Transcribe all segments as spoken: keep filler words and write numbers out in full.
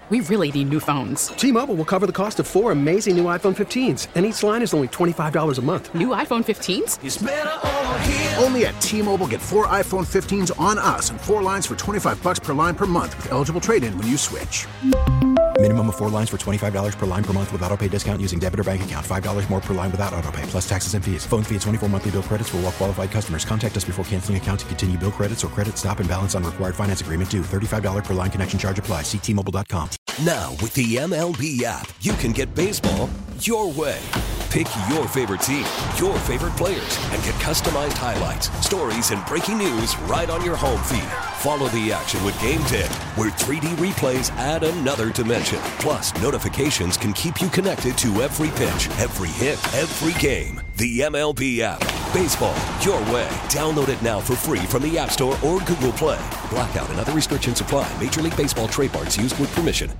We really need new phones. T-Mobile will cover the cost of four amazing new iPhone fifteens, and each line is only twenty-five dollars a month. New iPhone fifteens? It's better over here. Only at T-Mobile, get four iPhone fifteens on us and four lines for twenty-five dollars per line per month with eligible trade-in when you switch. Minimum of four lines for twenty-five dollars per line per month with autopay discount using debit or bank account. five dollars more per line without autopay, plus taxes and fees. Phone fee at twenty-four monthly bill credits for well-qualified customers. Contact us before canceling account to continue bill credits or credit stop and balance on required finance agreement due. thirty-five dollars per line connection charge applies. See T Mobile dot com. Now, with the M L B app, you can get baseball your way. Pick your favorite team, your favorite players, and get customized highlights, stories, and breaking news right on your home feed. Follow the action with Game Day, where three D replays add another dimension. Plus, notifications can keep you connected to every pitch, every hit, every game. The M L B app. Baseball your way. Download it now for free from the App Store or Google Play. Blackout and other restrictions apply. Major League Baseball trademarks used with permission.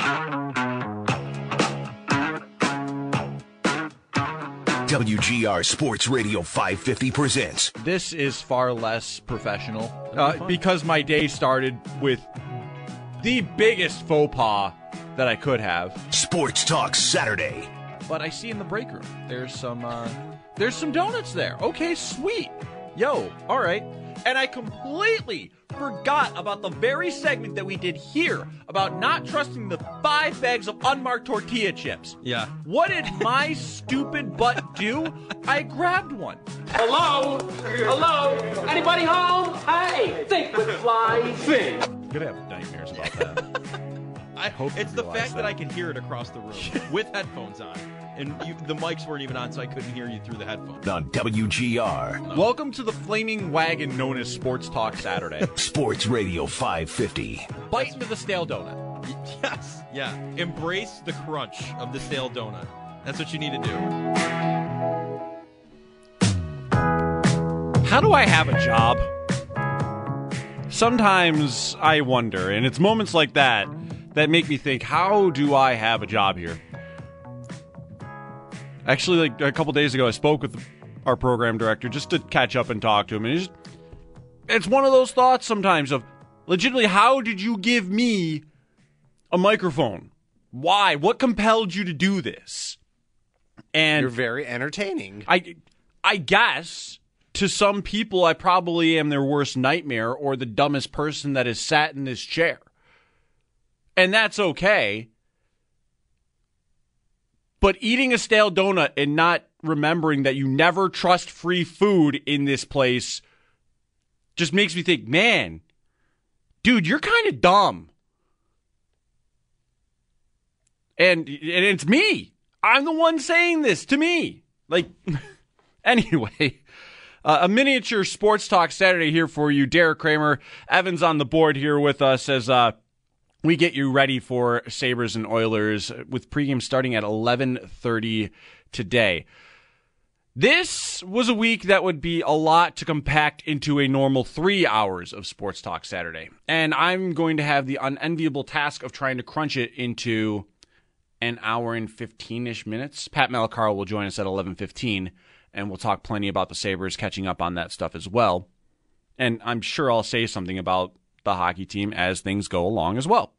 W G R Sports Radio five fifty presents. This is far less professional uh, because my day started with the biggest faux pas that I could have. Sports Talk Saturday. But I see in the break room there's some uh, there's some donuts there. Okay, sweet. Yo, all right. And I completely forgot about the very segment that we did here about not trusting the five bags of unmarked tortilla chips. Yeah. What did my stupid butt do? I grabbed one. Hello? Hello? Anybody home? Hey, think with fly, think. I'm gonna have nightmares about that. I hope it's the fact that. that I can hear it across the room with headphones on. And you, the mics weren't even on, so I couldn't hear you through the headphones. On W G R. No. Welcome to the flaming wagon known as Sports Talk Saturday. Sports Radio five fifty. Bite into the stale donut. Yes, yeah. Embrace the crunch of the stale donut. That's what you need to do. How do I have a job? Sometimes I wonder, and it's moments like that that make me think, how do I have a job here? Actually, like a couple days ago, I spoke with our program director just to catch up and talk to him. And it's, just, it's one of those thoughts sometimes of, legitimately, how did you give me a microphone? Why? What compelled you to do this? And you're very entertaining. I, I guess, to some people, I probably am their worst nightmare or the dumbest person that has sat in this chair. And that's okay. But eating a stale donut and not remembering that you never trust free food in this place just makes me think, man, dude, you're kind of dumb. And, and it's me. I'm the one saying this to me. Like, anyway, uh, a miniature Sports Talk Saturday here for you. Derek Kramer, Evans on the board here with us as uh, we get you ready for Sabres and Oilers with pregame starting at eleven thirty today. This was a week that would be a lot to compact into a normal three hours of Sports Talk Saturday. And I'm going to have the unenviable task of trying to crunch it into an hour and fifteen-ish minutes. Pat Malacaro will join us at eleven fifteen, and we'll talk plenty about the Sabres, catching up on that stuff as well. And I'm sure I'll say something about the hockey team as things go along as well.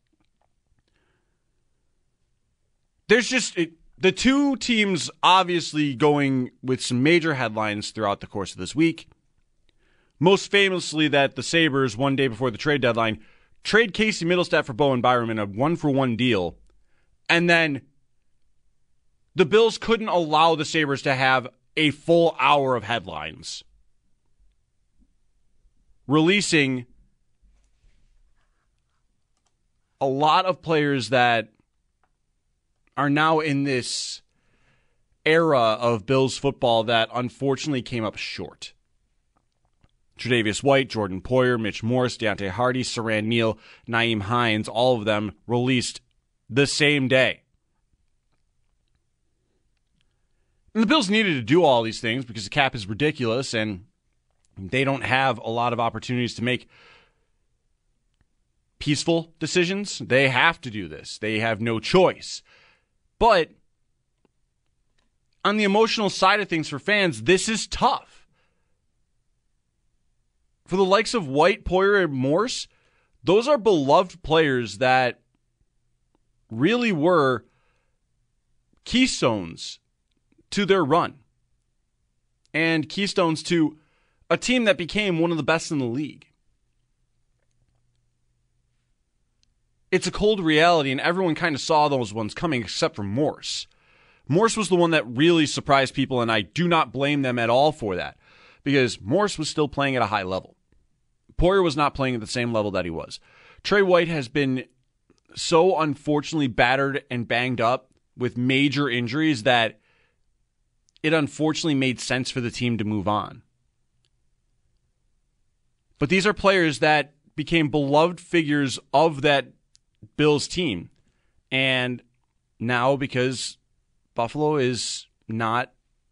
There's just it, the two teams obviously going with some major headlines throughout the course of this week. Most famously that the Sabres, one day before the trade deadline, trade Casey Middlestat for Bowen Byram in a one-for-one deal. And then the Bills couldn't allow the Sabres to have a full hour of headlines, releasing a lot of players that are now in this era of Bills football that unfortunately came up short. Tre'Davious White, Jordan Poyer, Mitch Morse, Deontay Hardy, Saran Neal, Nyheim Hines, all of them released the same day. And the Bills needed to do all these things because the cap is ridiculous and they don't have a lot of opportunities to make peaceful decisions. They have to do this. They have no choice. But on the emotional side of things for fans, this is tough. For the likes of White, Poyer, and Morse, those are beloved players that really were keystones to their run and keystones to a team that became one of the best in the league. It's a cold reality, and everyone kind of saw those ones coming except for Morse. Morse was the one that really surprised people, and I do not blame them at all for that, because Morse was still playing at a high level. Poyer was not playing at the same level that he was. Trey White has been so unfortunately battered and banged up with major injuries that it unfortunately made sense for the team to move on. But these are players that became beloved figures of that Bills team. And now, because Buffalo is not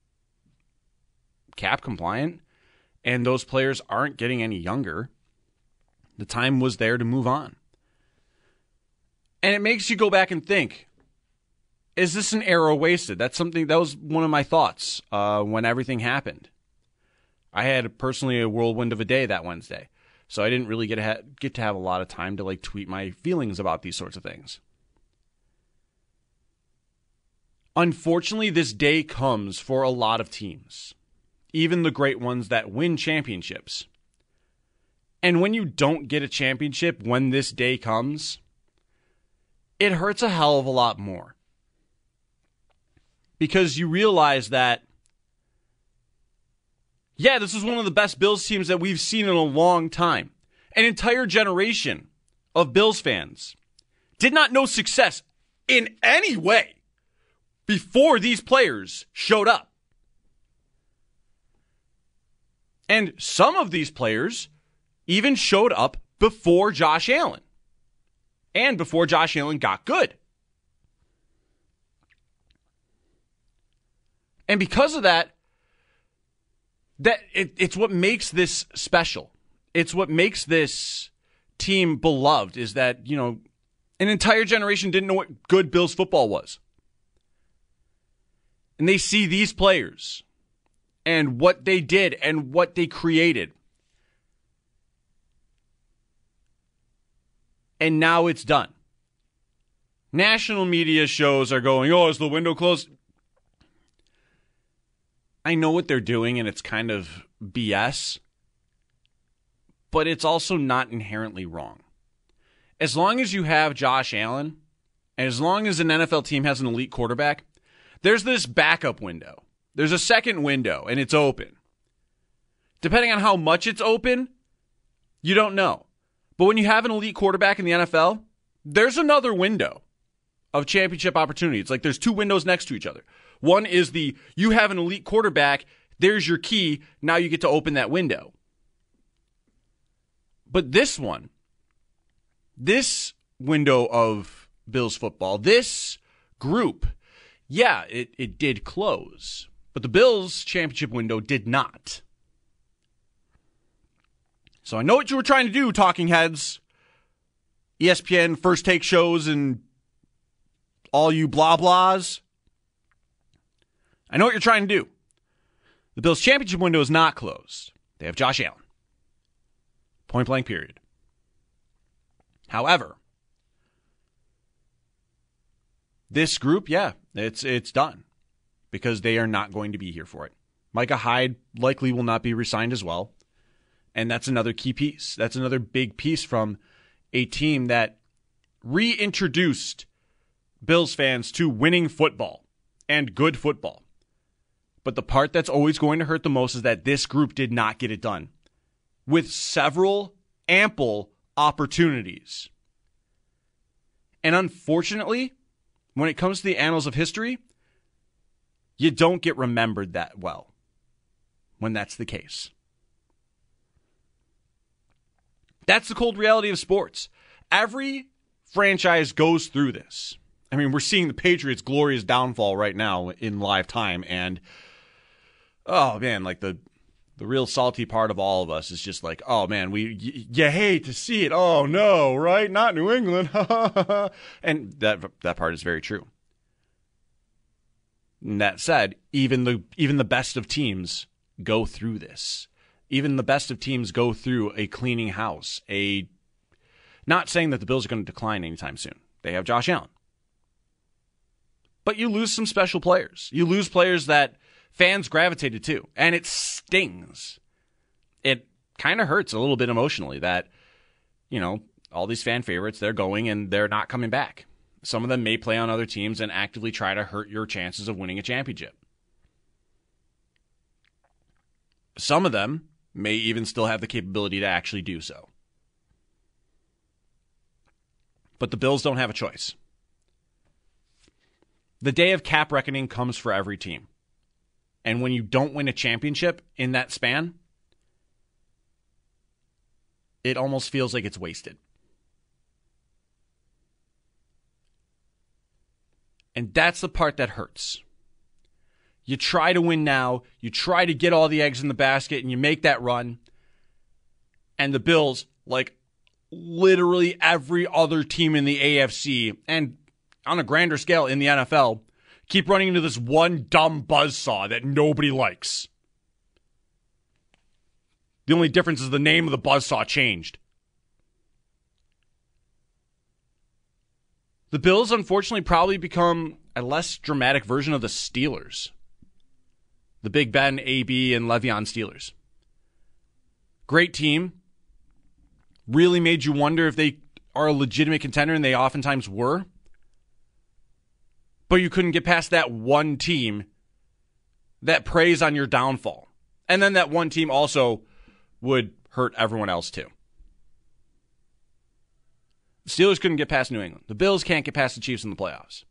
cap compliant and those players aren't getting any younger, the time was there to move on. And it makes you go back and think, is this an era wasted? That's something, that was one of my thoughts uh, when everything happened. I had personally a whirlwind of a day that Wednesday, so I didn't really get to, ha- get to have a lot of time to like tweet my feelings about these sorts of things. Unfortunately, this day comes for a lot of teams, even the great ones that win championships. And when you don't get a championship when this day comes, it hurts a hell of a lot more. Because you realize that, yeah, this is one of the best Bills teams that we've seen in a long time. An entire generation of Bills fans did not know success in any way before these players showed up. And some of these players even showed up before Josh Allen. And before Josh Allen got good. And because of that, that it, it's what makes this special. It's what makes this team beloved, is that, you know, an entire generation didn't know what good Bills football was. And they see these players and what they did and what they created. And now it's done. National media shows are going, oh, is the window closed? I know what they're doing, and it's kind of B S, but it's also not inherently wrong. As long as you have Josh Allen, and as long as an N F L team has an elite quarterback, there's this backup window. There's a second window, and it's open. Depending on how much it's open, you don't know. But when you have an elite quarterback in the N F L, there's another window of championship opportunity. It's like there's two windows next to each other. One is the, you have an elite quarterback, there's your key, now you get to open that window. But this one, this window of Bills football, this group, yeah, it, it did close. But the Bills championship window did not. So I know what you were trying to do, talking heads, E S P N, First Take shows, and all you blah blahs. I know what you're trying to do. The Bills' championship window is not closed. They have Josh Allen. Point blank period. However, this group, yeah, it's it's done. Because they are not going to be here for it. Micah Hyde likely will not be re-signed as well. And that's another key piece. That's another big piece from a team that reintroduced Bills fans to winning football and good football. But the part that's always going to hurt the most is that this group did not get it done with several ample opportunities. And unfortunately, when it comes to the annals of history, you don't get remembered that well when that's the case. That's the cold reality of sports. Every franchise goes through this. I mean, we're seeing the Patriots' glorious downfall right now in live time, and oh man, like the the real salty part of all of us is just like, oh man, we y- you hate to see it. Oh no, right? Not New England. And that that part is very true. And that said, even the even the best of teams go through this. Even the best of teams go through a cleaning house. A not saying that the Bills are going to decline anytime soon. They have Josh Allen. But you lose some special players. You lose players that fans gravitated to, and it stings. It kind of hurts a little bit emotionally that, you know, all these fan favorites, they're going and they're not coming back. Some of them may play on other teams and actively try to hurt your chances of winning a championship. Some of them may even still have the capability to actually do so. But the Bills don't have a choice. The day of cap reckoning comes for every team. And when you don't win a championship in that span, it almost feels like it's wasted. And that's the part that hurts. You try to win now, you try to get all the eggs in the basket, and you make that run. And the Bills, like literally every other team in the A F C, and on a grander scale in the N F L, keep running into this one dumb buzzsaw that nobody likes. The only difference is the name of the buzzsaw changed. The Bills, unfortunately, probably become a less dramatic version of the Steelers. The Big Ben, A B, and Le'Veon Steelers. Great team. Really made you wonder if they are a legitimate contender, and they oftentimes were. But you couldn't get past that one team that preys on your downfall. And then that one team also would hurt everyone else too. The Steelers couldn't get past New England. The Bills can't get past the Chiefs in the playoffs.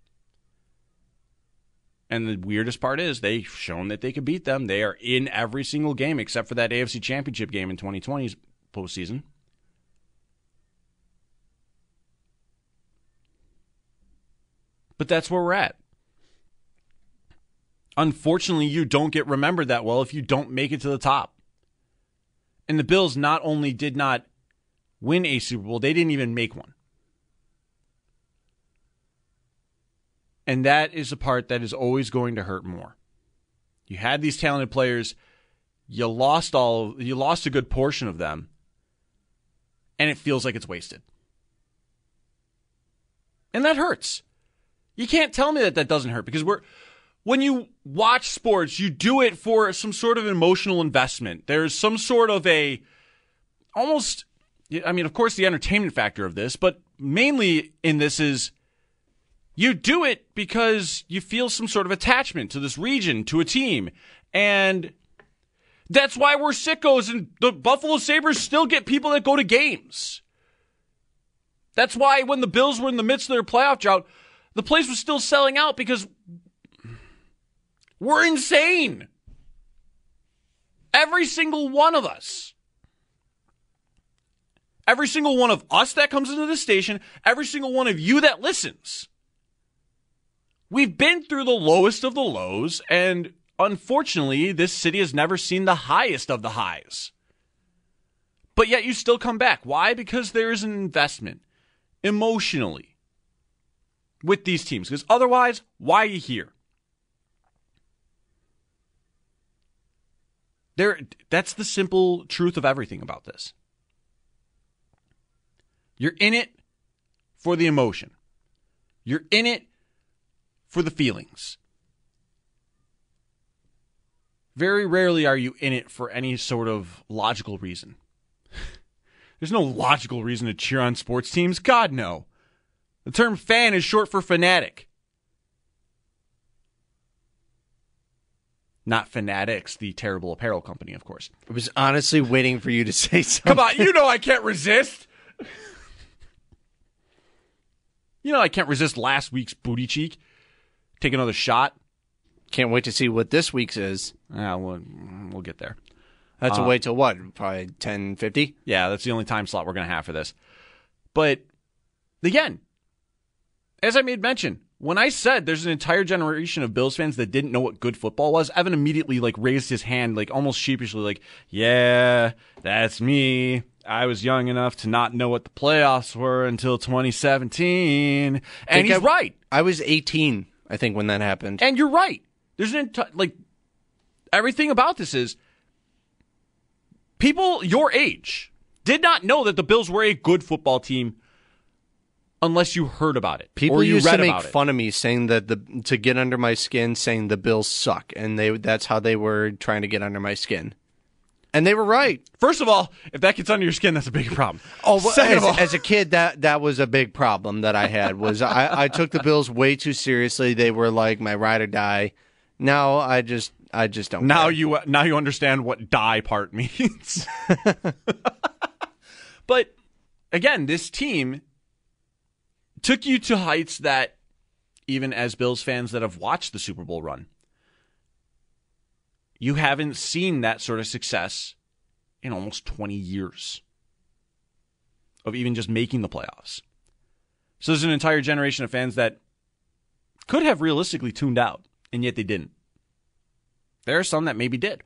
And the weirdest part is they've shown that they could beat them. They are in every single game except for that A F C Championship game in twenty twenty's postseason. But that's where we're at. Unfortunately, you don't get remembered that well if you don't make it to the top. And the Bills not only did not win a Super Bowl, they didn't even make one. And that is the part that is always going to hurt more. You had these talented players, you lost all, you lost a good portion of them, and it feels like it's wasted. And that hurts. You can't tell me that that doesn't hurt, because we're when you watch sports, you do it for some sort of emotional investment. There's some sort of a almost, I mean, of course, the entertainment factor of this, but mainly in this is you do it because you feel some sort of attachment to this region, to a team. And that's why we're sickos, and the Buffalo Sabres still get people that go to games. That's why when the Bills were in the midst of their playoff drought, the place was still selling out, because we're insane. Every single one of us. Every single one of us that comes into this station, every single one of you that listens. We've been through the lowest of the lows, and unfortunately, this city has never seen the highest of the highs. But yet you still come back. Why? Because there is an investment emotionally with these teams. Because otherwise, why are you here? There, that's the simple truth of everything about this. You're in it for the emotion. You're in it for the feelings. Very rarely are you in it for any sort of logical reason. There's no logical reason to cheer on sports teams. God, no. The term fan is short for fanatic. Not Fanatics, the terrible apparel company, of course. I was honestly waiting for you to say something. Come on, you know I can't resist. You know I can't resist last week's booty cheek. Take another shot. Can't wait to see what this week's is. Yeah, we'll, we'll get there. That's uh, a wait till what? Probably ten fifty? Yeah, that's the only time slot we're going to have for this. But, again, as I made mention, when I said there's an entire generation of Bills fans that didn't know what good football was, Evan immediately like raised his hand, like almost sheepishly, like, yeah, that's me. I was young enough to not know what the playoffs were until twenty seventeen. And he's I, right. I was eighteen, I think, when that happened. And you're right. There's an entire, like, everything about this is people your age did not know that the Bills were a good football team unless you heard about it. People or you used read to make about it. fun of me saying that the to get under my skin, saying the Bills suck, and they that's how they were trying to get under my skin. And they were right. First of all, if that gets under your skin, that's a big problem. Oh, well, Second as, of all, as a kid, that that was a big problem that I had. Was I, I took the Bills way too seriously. They were like my ride or die. Now I just I just don't. now care. you now you understand what die part means. But again, this team took you to heights that even as Bills fans that have watched the Super Bowl run, you haven't seen that sort of success in almost twenty years of even just making the playoffs. So there's an entire generation of fans that could have realistically tuned out, and yet they didn't. There are some that maybe did.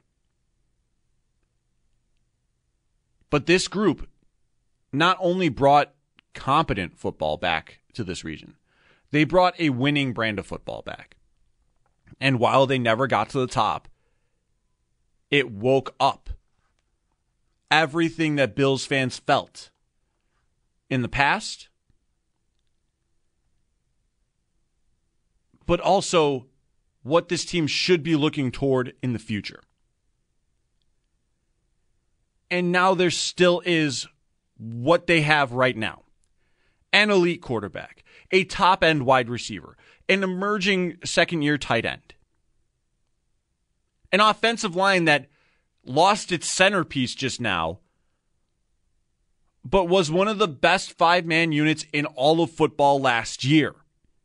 But this group not only brought competent football back to this region, they brought a winning brand of football back. And while they never got to the top, it woke up everything that Bills fans felt in the past, but also what this team should be looking toward in the future. And now there still is what they have right now. An elite quarterback, a top-end wide receiver, an emerging second-year tight end, an offensive line that lost its centerpiece just now, but was one of the best five-man units in all of football last year.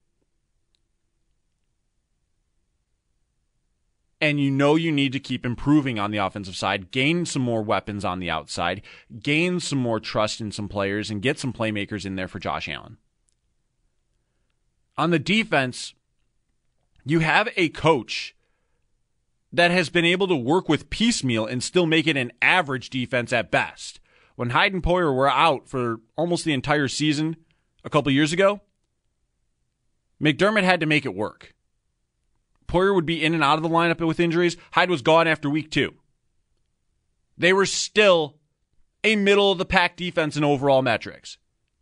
And you know you need to keep improving on the offensive side, gain some more weapons on the outside, gain some more trust in some players, and get some playmakers in there for Josh Allen. On the defense, you have a coach that has been able to work with piecemeal and still make it an average defense at best. When Hyde and Poyer were out for almost the entire season a couple years ago, McDermott had to make it work. Poyer would be in and out of the lineup with injuries. Hyde was gone after week two. They were still a middle-of-the-pack defense in overall metrics.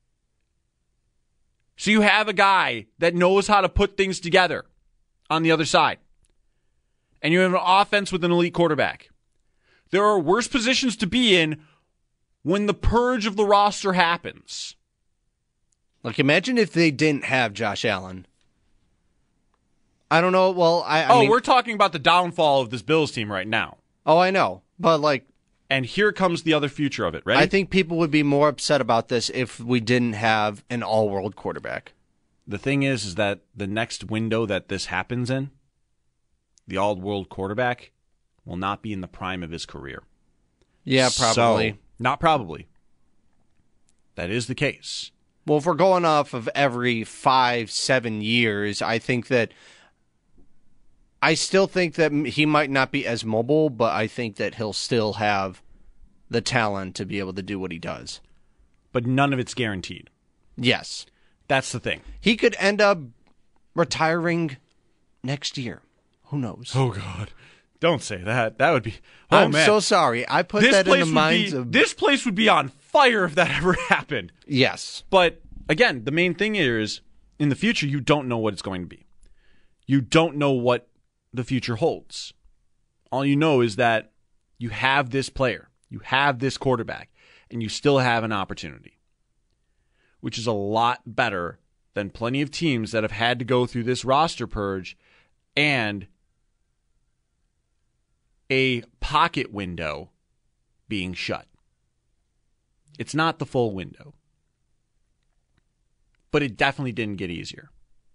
So you have a guy that knows how to put things together on the other side. And you have an offense with an elite quarterback. There are worse positions to be in when the purge of the roster happens. Like, imagine if they didn't have Josh Allen. I don't know. Well, I, I oh, mean, we're talking about the downfall of this Bills team right now. Oh, I know. But, like... And here comes the other future of it, right? I think people would be more upset about this if we didn't have an all-world quarterback. The thing is, is that the next window that this happens in, the all-world quarterback will not be in the prime of his career. Yeah, probably. So, not probably. That is the case. Well, if we're going off of every five, seven years, I think that... I still think that he might not be as mobile, but I think that he'll still have the talent to be able to do what he does. But none of it's guaranteed. Yes. That's the thing. He could end up retiring next year. Who knows? Oh, God. Don't say that. That would be... Oh, I'm man. so sorry. I put this that in the would minds be, of... This place would be on fire if that ever happened. Yes. But, again, the main thing here is, in the future, you don't know what it's going to be. You don't know what the future holds. All you know is that you have this player, you have this quarterback, and you still have an opportunity, which is a lot better than plenty of teams that have had to go through this roster purge and a pocket window being shut. It's not the full window, but it definitely didn't get easier.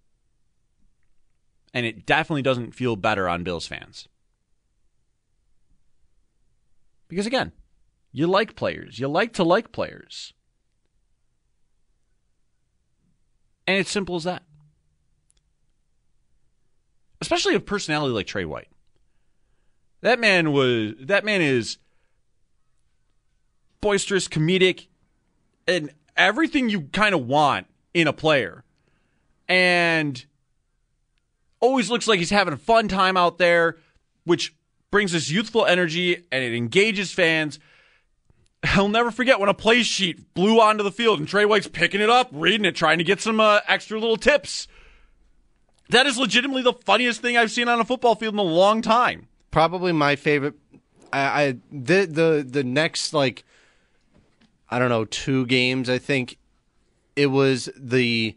And it definitely doesn't feel better on Bills fans. Because again, you like players. You like to like players. And it's simple as that. Especially a personality like Trey White. That man was that man is boisterous, comedic, and everything you kind of want in a player. And always looks like he's having a fun time out there, which brings this youthful energy and it engages fans. I'll never forget when a play sheet blew onto the field and Trey White's picking it up, reading it, trying to get some uh, extra little tips. That is legitimately the funniest thing I've seen on a football field in a long time. Probably my favorite. I, I the the the next like I don't know two games. I think it was the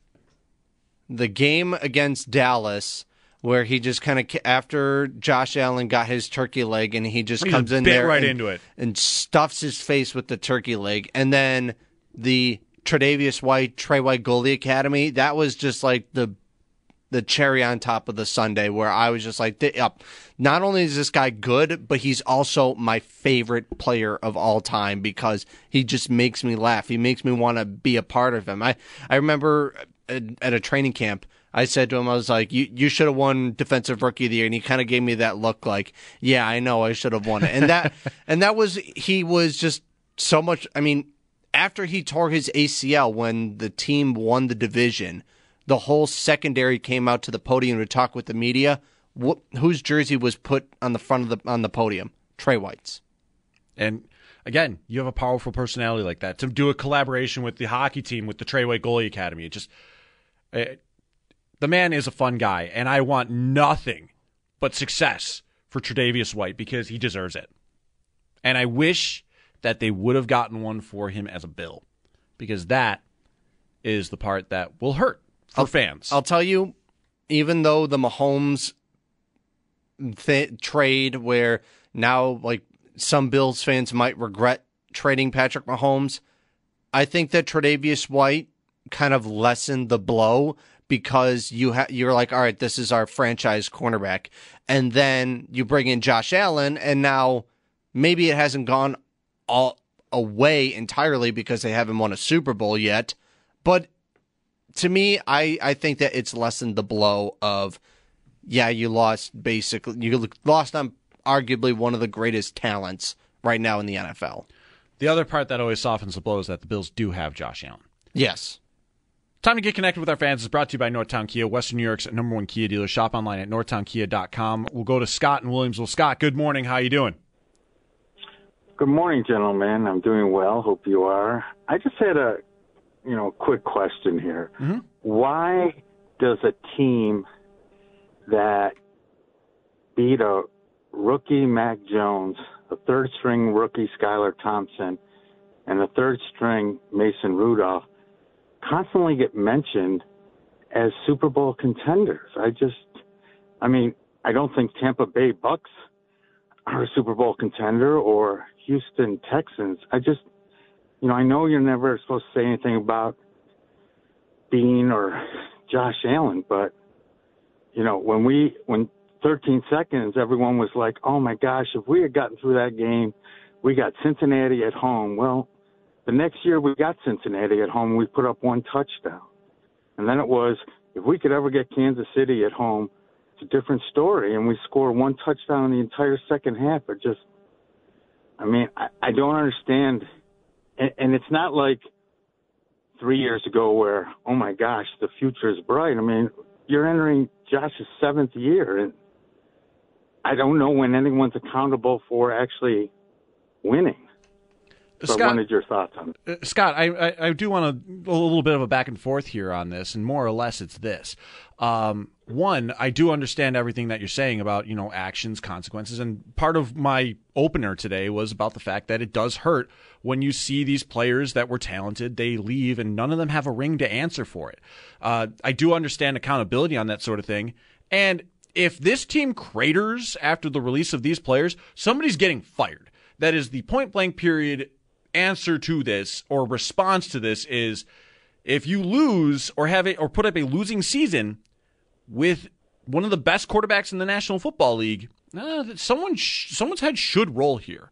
the game against Dallas where he just kind of after Josh Allen got his turkey leg and he just he comes just in bit there right and, into it and stuffs his face with the turkey leg, and then the Tre'Davious White Trey White Goalie Academy. That was just like the the cherry on top of the sundae, where I was just like, yep, not only is this guy good, but he's also my favorite player of all time because he just makes me laugh. He makes me want to be a part of him. I, I remember at, at a training camp, I said to him, I was like, you, you should have won Defensive Rookie of the Year. And he kind of gave me that look like, yeah, I know I should have won it. And that, and that was, he was just so much, I mean, after he tore his A C L when the team won the division, the whole secondary came out to the podium to talk with the media. Wh- whose jersey was put on the front of the on the podium? Trey White's. And again, you have a powerful personality like that to do a collaboration with the hockey team with the Trey White Goalie Academy. It just it, the man is a fun guy, and I want nothing but success for Tre'Davious White because he deserves it. And I wish that they would have gotten one for him as a Bill, because that is the part that will hurt for I'll, fans. I'll tell you, even though the Mahomes th- trade where now like some Bills fans might regret trading Patrick Mahomes, I think that Tre'Davious White kind of lessened the blow because you ha- you're like, all right, this is our franchise cornerback. And then you bring in Josh Allen, and now maybe it hasn't gone all away entirely because they haven't won a Super Bowl yet, but to me, I, I think that it's lessened the blow of, yeah, you lost basically, you lost on arguably one of the greatest talents right now in the N F L. The other part that always softens the blow is that the Bills do have Josh Allen. Yes. Time to get connected with our fans is brought to you by Northtown Kia, Western New York's number one Kia dealer. Shop online at northtown kia dot com. We'll go to Scott in Williamsville. Scott, good morning. How you doing? Good morning, gentlemen. I'm doing well. Hope you are. I just had a you know, quick question here. Mm-hmm. Why does a team that beat a rookie Mac Jones, a third-string rookie Skylar Thompson, and a third-string Mason Rudolph constantly get mentioned as Super Bowl contenders? I just, I mean, I don't think Tampa Bay Bucks are a Super Bowl contender or Houston Texans. I just, You know, I know you're never supposed to say anything about Bean or Josh Allen, but, you know, when we, when thirteen seconds, everyone was like, oh my gosh, if we had gotten through that game, we got Cincinnati at home. Well, the next year we got Cincinnati at home, we put up one touchdown. And then it was, if we could ever get Kansas City at home, it's a different story. And we score one touchdown in the entire second half. It just, I mean, I, I don't understand. And it's not like three years ago where, oh, my gosh, the future is bright. I mean, you're entering Josh's seventh year, and I don't know when anyone's accountable for actually winning. So Scott, I wanted your thoughts on it. Uh, Scott, I, I, I do want a, a little bit of a back and forth here on this, and more or less it's this. Um, one, I do understand everything that you're saying about, you know, actions, consequences, and part of my opener today was about the fact that it does hurt when you see these players that were talented, they leave, and none of them have a ring to answer for it. Uh, I do understand accountability on that sort of thing, and if this team craters after the release of these players, somebody's getting fired. That is the point-blank period answer to this, or response to this, is if you lose or have a, or put up a losing season with one of the best quarterbacks in the National Football League, uh, someone sh- someone's head should roll here.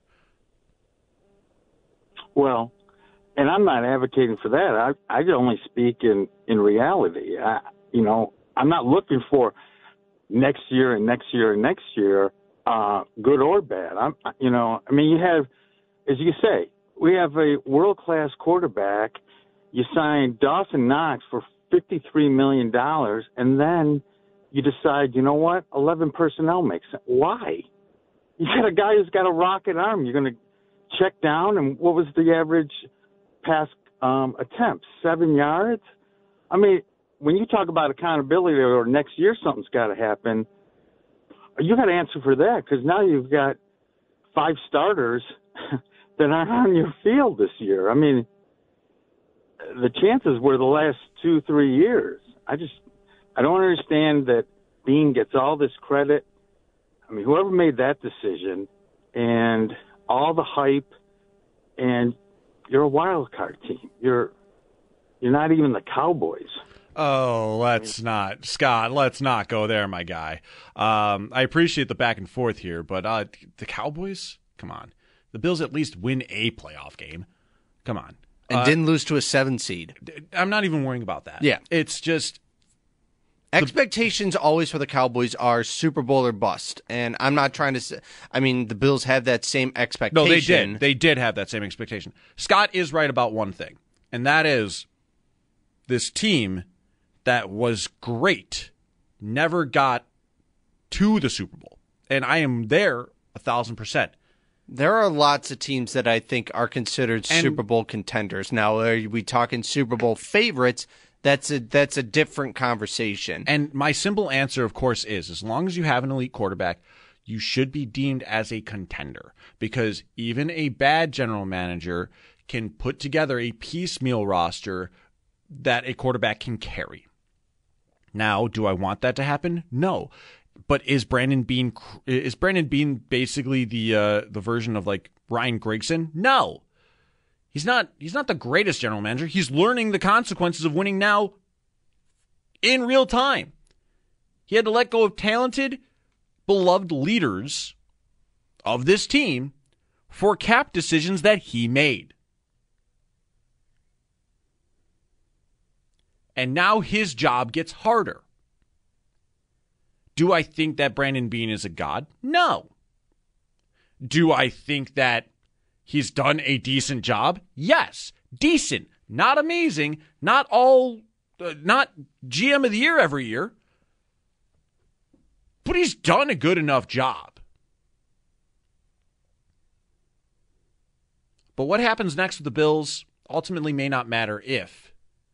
Well, and I'm not advocating for that. I I only speak in in reality. I, you know, I'm not looking for next year and next year and next year, uh, good or bad. I'm, you know, I mean, you have, as you say, we have a world-class quarterback. You sign Dawson Knox for fifty-three million dollars, and then you decide, you know what, eleven personnel makes sense. Why? You got a guy who's got a rocket arm. You're going to check down, and what was the average pass um, attempt? Seven yards? I mean, when you talk about accountability or next year something's got to happen, you got to answer for that, because now you've got five starters that aren't on your field this year. I mean, the chances were the last two, three years. I just, I don't understand that Beane gets all this credit. I mean, whoever made that decision and all the hype, and you're a wild card team. You're, you're not even the Cowboys. Oh, let's not, Scott, let's not go there, my guy. Um, I appreciate the back and forth here, but uh, the Cowboys, come on. The Bills at least win a playoff game. Come on. And uh, didn't lose to a seven seed. I'm not even worrying about that. Yeah. It's just... Expectations the, always for the Cowboys are Super Bowl or bust. And I'm not trying to say... I mean, the Bills have that same expectation. No, they did. They did have that same expectation. Scott is right about one thing, and that is this team that was great never got to the Super Bowl. And I am there a thousand percent. There are lots of teams that I think are considered and, Super Bowl contenders. Now, are we talking Super Bowl favorites? That's a that's a different conversation. And my simple answer, of course, is as long as you have an elite quarterback, you should be deemed as a contender. Because even a bad general manager can put together a piecemeal roster that a quarterback can carry. Now, do I want that to happen? No. But is Brandon Beane is Brandon Beane basically the uh, the version of like Ryan Grigson? No. He's not he's not the greatest general manager. He's learning the consequences of winning now in real time. He had to let go of talented, beloved leaders of this team for cap decisions that he made. And now his job gets harder. Do I think that Brandon Beane is a god? No. Do I think that he's done a decent job? Yes. Decent. Not amazing. Not all, uh, not G M of the year every year. But he's done a good enough job. But what happens next with the Bills ultimately may not matter if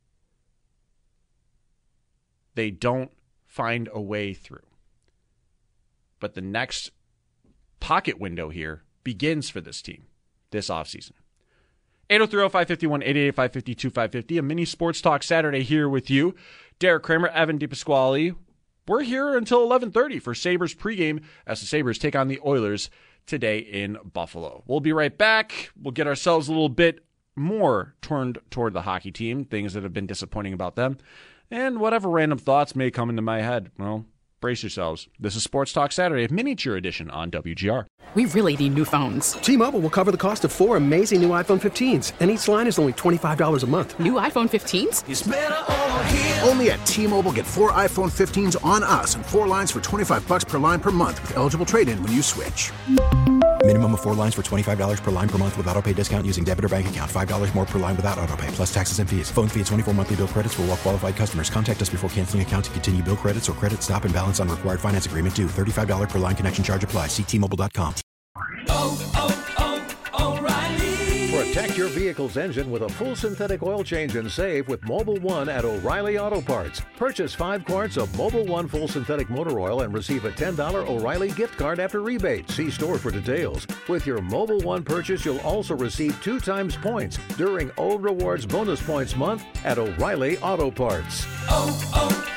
they don't find a way through. But the next pocket window here begins for this team this offseason. eight oh three oh five five one, eight eight eight five five two five five zero. A mini Sports Talk Saturday here with you. Derek Kramer, Evan DePasquale. We're here until eleven thirty for Sabres pregame as the Sabres take on the Oilers today in Buffalo. We'll be right back. We'll get ourselves a little bit more turned toward the hockey team, things that have been disappointing about them, and whatever random thoughts may come into my head. Well, brace yourselves. This is Sports Talk Saturday, miniature edition on W G R. We really need new phones. T-Mobile will cover the cost of four amazing new iPhone fifteens, and each line is only twenty-five dollars a month. New iPhone fifteens? It's better over here. Only at T-Mobile, get four iPhone fifteens on us and four lines for twenty-five dollars per line per month with eligible trade-in when you switch. Minimum of four lines for twenty-five dollars per line per month with autopay discount using debit or bank account. five dollars more per line without autopay, plus taxes and fees. Phone fee at twenty-four monthly bill credits for well-qualified customers. Contact us before canceling account to continue bill credits or credit stop and balance on required finance agreement due. thirty-five dollars per line connection charge applies. See T Mobile dot com. Oh, oh, oh, O'Reilly. Protect your vehicle's engine with a full synthetic oil change and save with Mobil one at O'Reilly Auto Parts. Purchase five quarts of Mobil one full synthetic motor oil and receive a ten dollars O'Reilly gift card after rebate. See store for details. With your Mobil one purchase, you'll also receive two times points during O Rewards Bonus Points Month at O'Reilly Auto Parts. Oh,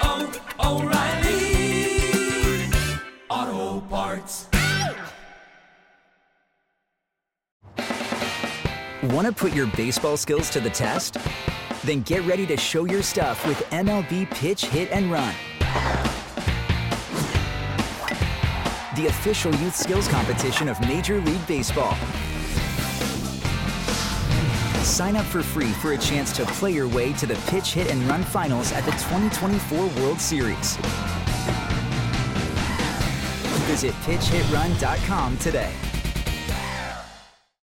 oh, oh, O'Reilly Auto Parts. Want to put your baseball skills to the test? Then get ready to show your stuff with M L B Pitch, Hit, and Run. The official youth skills competition of Major League Baseball. Sign up for free for a chance to play your way to the Pitch, Hit, and Run finals at the twenty twenty-four World Series. Visit pitch hit run dot com today.